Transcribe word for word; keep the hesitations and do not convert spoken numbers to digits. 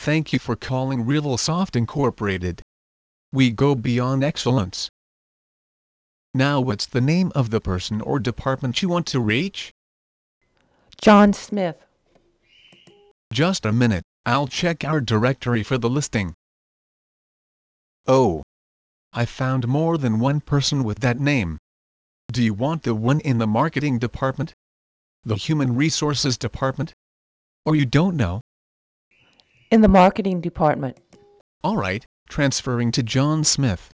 Thank you for calling RealSoft Incorporated. We go beyond excellence. Now what's the name of the person or department you want to reach? John Smith. Just a minute, I'll check our directory for the listing. Oh, I found more than one person with that name. Do you want the one in the marketing department? The human resources department? Or you don't know? In the marketing department. All right, transferring to John Smith.